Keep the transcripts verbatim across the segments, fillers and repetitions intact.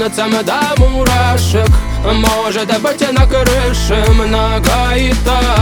тянутся мы до мурашек. Может быть и на крыше многоэтажек.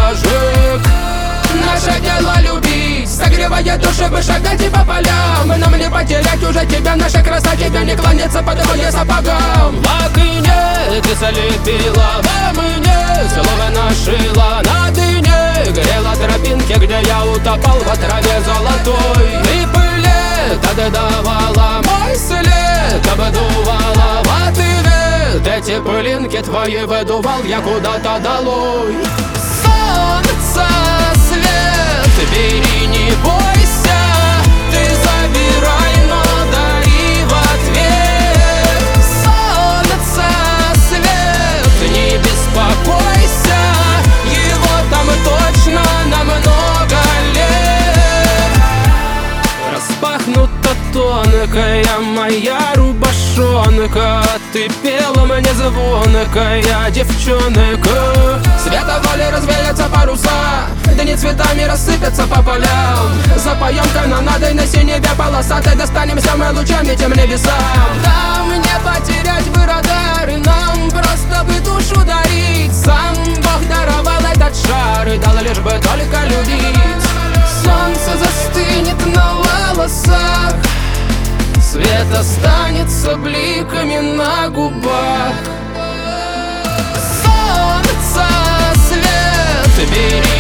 Наше дело любить, согревая души, бы шагать и по полям. И нам не потерять уже тебя, наша краса, тебе не кланяться по твоим сапогам. В окне ты залепила, во мне слово нашила. На дыне грела тропинки, где я утопал в траве золотой. И пыле ты давала мой след, обдувала в ответ. Эти пылинки твои выдувал я куда-то долой. Солнце, свет, бери, не бойся, ты забирай, но дари в ответ. Солнце, свет, не беспокойся, его там точно на много лет. Распахнута тонкая моя рубашонка, ты пела мне звонкая девчонка. Света воли развеются паруса, дни цветами рассыпятся по полям. Запоем канонадой на синеве полосатой, достанемся мы лучами тем небесам. Нам не потерять бы радары, нам просто бы душу дарить. Сам Бог даровал этот шар и дал лишь бы только любить. Солнце застынет на волосах, свет останется бликами на губах. Солнце, свет, бери.